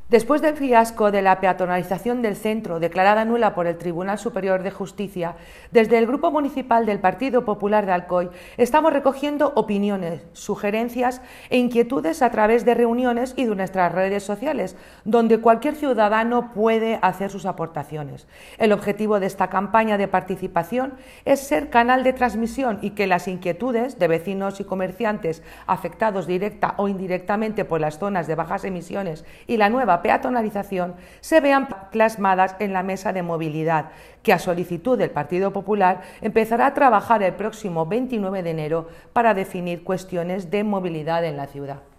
Después del fiasco de la peatonalización del centro, declarada nula por el Tribunal Superior de Justicia, desde el Grupo Municipal del Partido Popular de Alcoy estamos recogiendo opiniones, sugerencias e inquietudes a través de reuniones y de nuestras redes sociales, donde cualquier ciudadano puede hacer sus aportaciones. El objetivo de esta campaña de participación es ser canal de transmisión y que las inquietudes de vecinos y comerciantes afectados directa o indirectamente por las zonas de bajas emisiones y la nueva peatonalización se vean plasmadas en la mesa de movilidad, que a solicitud del Partido Popular empezará a trabajar el próximo 29 de enero para definir cuestiones de movilidad en la ciudad.